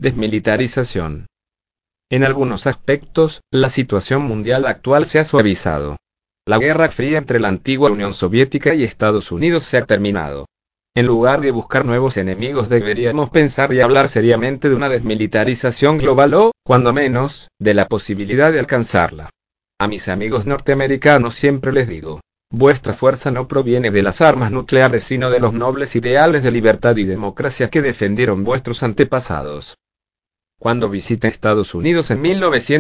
Desmilitarización. En algunos aspectos, la situación mundial actual se ha suavizado. La Guerra Fría entre la antigua Unión Soviética y Estados Unidos se ha terminado. En lugar de buscar nuevos enemigos, deberíamos pensar y hablar seriamente de una desmilitarización global o, cuando menos, de la posibilidad de alcanzarla. A mis amigos norteamericanos siempre les digo: vuestra fuerza no proviene de las armas nucleares, sino de los nobles ideales de libertad y democracia que defendieron vuestros antepasados. Cuando visité Estados Unidos en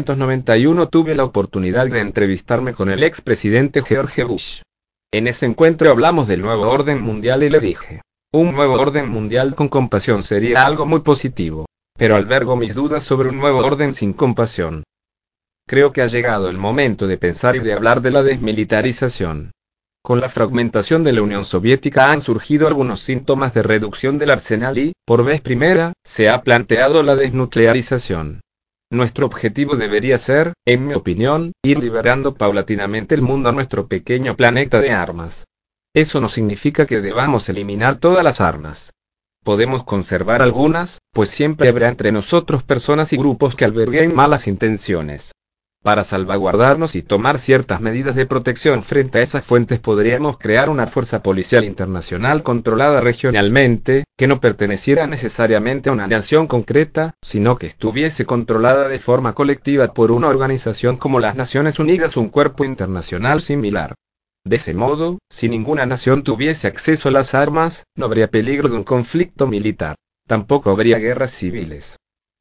1991 tuve la oportunidad de entrevistarme con el expresidente George Bush. En ese encuentro hablamos del nuevo orden mundial y le dije: un nuevo orden mundial con compasión sería algo muy positivo, pero albergo mis dudas sobre un nuevo orden sin compasión. Creo que ha llegado el momento de pensar y de hablar de la desmilitarización. Con la fragmentación de la Unión Soviética han surgido algunos síntomas de reducción del arsenal y, por vez primera, se ha planteado la desnuclearización. Nuestro objetivo debería ser, en mi opinión, ir liberando paulatinamente el mundo a nuestro pequeño planeta de armas. Eso no significa que debamos eliminar todas las armas. Podemos conservar algunas, pues siempre habrá entre nosotros personas y grupos que alberguen malas intenciones. Para salvaguardarnos y tomar ciertas medidas de protección frente a esas fuentes, podríamos crear una fuerza policial internacional controlada regionalmente, que no perteneciera necesariamente a una nación concreta, sino que estuviese controlada de forma colectiva por una organización como las Naciones Unidas o un cuerpo internacional similar. De ese modo, si ninguna nación tuviese acceso a las armas, no habría peligro de un conflicto militar. Tampoco habría guerras civiles.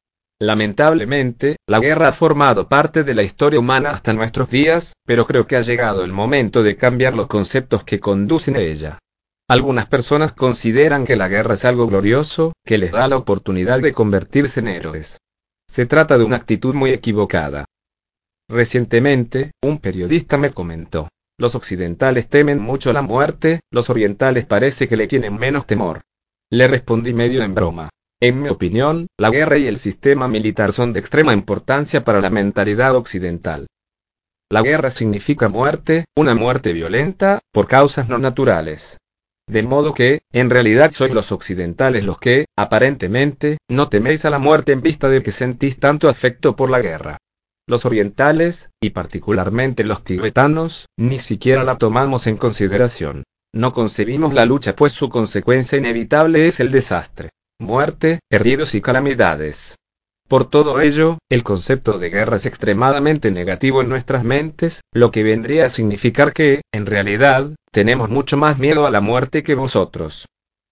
Lamentablemente, la guerra ha formado parte de la historia humana hasta nuestros días, pero creo que ha llegado el momento de cambiar los conceptos que conducen a ella. Algunas personas consideran que la guerra es algo glorioso, que les da la oportunidad de convertirse en héroes. Se trata de una actitud muy equivocada. Recientemente, un periodista me comentó: los occidentales temen mucho la muerte, los orientales parece que le tienen menos temor. Le respondí medio en broma: en mi opinión, la guerra y el sistema militar son de extrema importancia para la mentalidad occidental. La guerra significa muerte, una muerte violenta, por causas no naturales. De modo que, en realidad sois los occidentales los que, aparentemente, no teméis a la muerte en vista de que sentís tanto afecto por la guerra. Los orientales, y particularmente los tibetanos, ni siquiera la tomamos en consideración. No concebimos la lucha, pues su consecuencia inevitable es el desastre, muerte, heridos y calamidades. Por todo ello, el concepto de guerra es extremadamente negativo en nuestras mentes, lo que vendría a significar que, en realidad, tenemos mucho más miedo a la muerte que vosotros.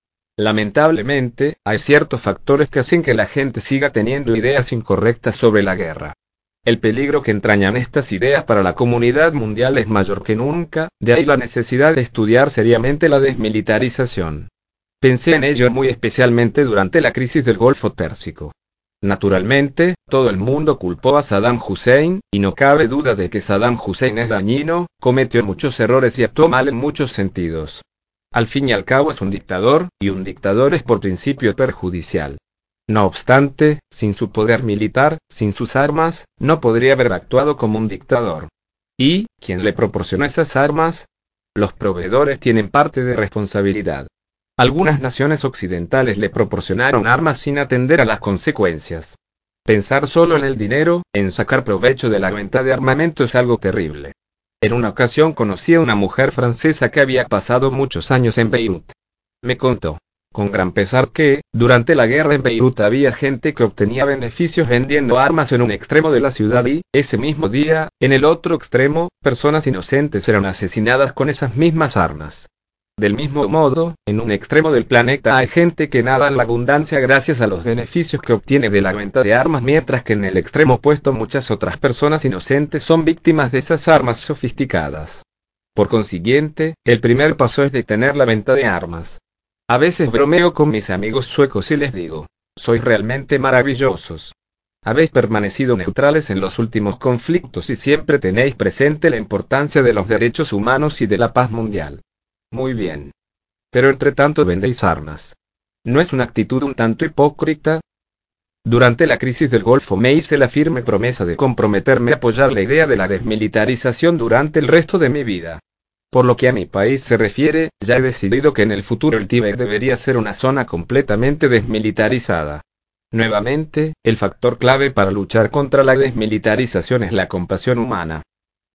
Lamentablemente, hay ciertos factores que hacen que la gente siga teniendo ideas incorrectas sobre la guerra. El peligro que entrañan estas ideas para la comunidad mundial es mayor que nunca, de ahí la necesidad de estudiar seriamente la desmilitarización. Pensé en ello muy especialmente durante la crisis del Golfo Pérsico. Naturalmente, todo el mundo culpó a Saddam Hussein, y no cabe duda de que Saddam Hussein es dañino, cometió muchos errores y actuó mal en muchos sentidos. Al fin y al cabo es un dictador, y un dictador es por principio perjudicial. No obstante, sin su poder militar, sin sus armas, no podría haber actuado como un dictador. ¿Y quién le proporcionó esas armas? Los proveedores tienen parte de responsabilidad. Algunas naciones occidentales le proporcionaron armas sin atender a las consecuencias. Pensar solo en el dinero, en sacar provecho de la venta de armamento, es algo terrible. En una ocasión conocí a una mujer francesa que había pasado muchos años en Beirut. Me contó, con gran pesar, que, durante la guerra en Beirut había gente que obtenía beneficios vendiendo armas en un extremo de la ciudad y, ese mismo día, en el otro extremo, personas inocentes eran asesinadas con esas mismas armas. Del mismo modo, en un extremo del planeta hay gente que nada en la abundancia gracias a los beneficios que obtiene de la venta de armas, mientras que en el extremo opuesto muchas otras personas inocentes son víctimas de esas armas sofisticadas. Por consiguiente, el primer paso es detener la venta de armas. A veces bromeo con mis amigos suecos y les digo: sois realmente maravillosos. Habéis permanecido neutrales en los últimos conflictos y siempre tenéis presente la importancia de los derechos humanos y de la paz mundial. Muy bien. Pero entre tanto vendéis armas. ¿No es una actitud un tanto hipócrita? Durante la crisis del Golfo me hice la firme promesa de comprometerme a apoyar la idea de la desmilitarización durante el resto de mi vida. Por lo que a mi país se refiere, ya he decidido que en el futuro el Tíbet debería ser una zona completamente desmilitarizada. Nuevamente, el factor clave para luchar contra la desmilitarización es la compasión humana.